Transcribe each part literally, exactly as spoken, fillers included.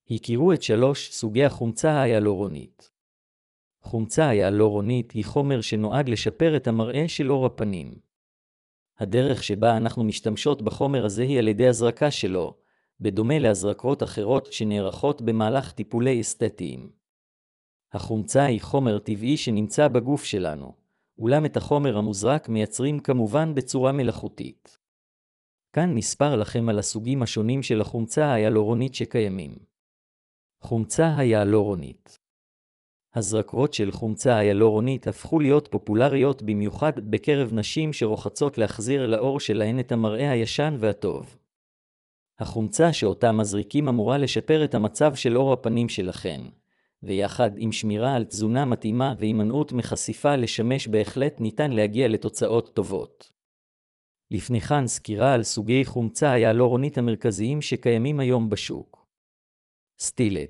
הכירו את שלוש סוגי החומצה ההיאלורונית. חומצה ההיאלורונית היא חומר שנועד לשפר את המראה של עור הפנים. הדרך שבה אנחנו משתמשות בחומר הזה היא על ידי הזרקה שלו, בדומה להזרקות אחרות שנערכות במהלך טיפולי אסתטיים. החומצה היא חומר טבעי שנמצא בגוף שלנו, אולם את החומר המוזרק מייצרים כמובן בצורה מלאכותית. כאן נספר לכם על הסוגים השונים של החומצה ההיאלורונית שקיימים. חומצה ההיאלורונית. הזרקות של חומצה ההיאלורונית הפכו להיות פופולריות במיוחד בקרב נשים שרוחצות להחזיר לאור שלהן את המראה הישן והטוב. החומצה שאותה מזריקים אמורה לשפר את המצב של עור הפנים שלכן, ויחד עם שמירה על תזונה מתאימה והימנעות מחשיפה לשמש בהחלט ניתן להגיע לתוצאות טובות. לפני כן סקירה על סוגי חומצה ההיאלורונית המרכזיים שקיימים היום בשוק. סטילאג'.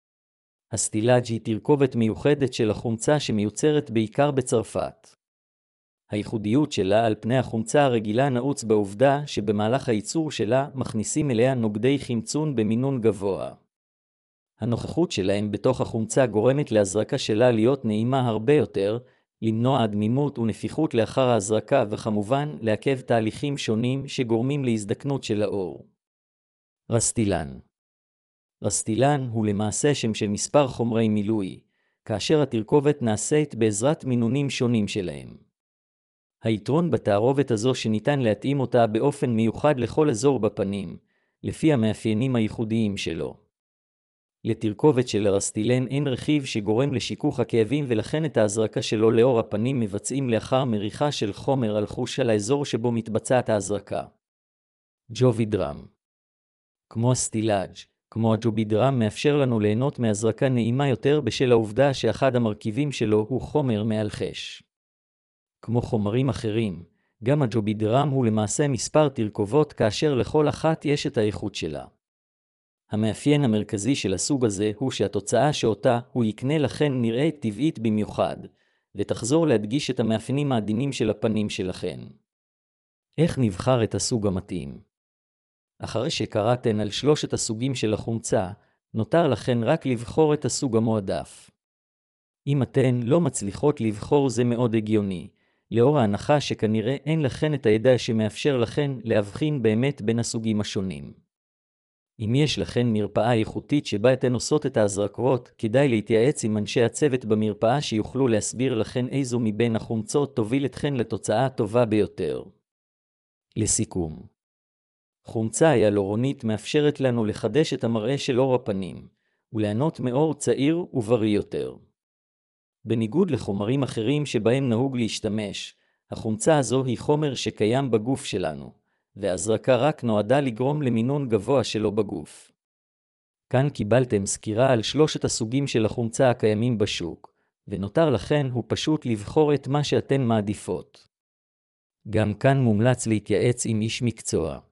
הסטילאג' היא תרכובת מיוחדת של החומצה שמיוצרת בעיקר בצרפת. הייחודיות שלה על פני החומצה הרגילה נעוץ בעובדה שבמהלך הייצור שלה מכניסים אליה נוגדי חמצון במינון גבוה. הנוכחות שלהם בתוך החומצה גורמת להזרקה שלה להיות נעימה הרבה יותר, למנוע דמימות ונפיחות לאחר ההזרקה וכמובן לעכב תהליכים שונים שגורמים להזדקנות של העור. רסטילן. רסטילן הוא למעשה שם של מספר חומרי מילוי, כאשר התרכובת נעשית בעזרת מינונים שונים שלהם. היתרון בתערובת הזו שניתן להתאים אותה באופן מיוחד לכל אזור בפנים, לפי המאפיינים הייחודיים שלו. לתרכובת של הרסטילן אין רכיב שגורם לשיכוך הכאבים ולכן את ההזרקה שלו לאור הפנים מבצעים לאחר מריחה של חומר על חוש על האזור שבו מתבצעת ההזרקה. ג'ובידרם. כמו הסטילאג', כמו הג'ובידרם מאפשר לנו ליהנות מהזרקה נעימה יותר בשל העובדה שאחד המרכיבים שלו הוא חומר מאלחש. כמו חומרים אחרים, גם הג'ובידרם הוא למעשה מספר תרכובות כאשר לכל אחת יש את האיכות שלה. המאפיין המרכזי של הסוג הזה הוא שהתוצאה שאותה הוא יקנה לכן נראית טבעית במיוחד, ותחזור להדגיש את המאפיינים העדינים של הפנים שלכן. איך נבחר את הסוג המתאים? אחרי שקראתן על שלושת הסוגים של החומצה, נותר לכן רק לבחור את הסוג המועדף. אם אתן לא מצליחות לבחור זה מאוד הגיוני, לאור ההנחה שכנראה אין לכן את הידע שמאפשר לכן להבחין באמת בין הסוגים השונים. אם יש לכן מרפאה איכותית שבה אתן עושות את ההזרקות, כדאי להתייעץ עם אנשי הצוות במרפאה שיוכלו להסביר לכן איזו מבין החומצות תוביל אתכן לתוצאה הטובה ביותר. לסיכום. חומצה ההיאלורונית מאפשרת לנו לחדש את המראה של עור הפנים, וליהנות מאור צעיר ובריא יותר. בניגוד לחומרים אחרים שבהם נהוג להשתמש, החומצה הזו היא חומר שקיים בגוף שלנו, והזרקה רק נועדה לגרום למינון גבוה שלו בגוף. כאן קיבלתם סקירה על שלושת הסוגים של החומצה הקיימים בשוק, ונותר לכן הוא פשוט לבחור את מה שאתן מעדיפות. גם כאן מומלץ להתייעץ עם איש מקצוע.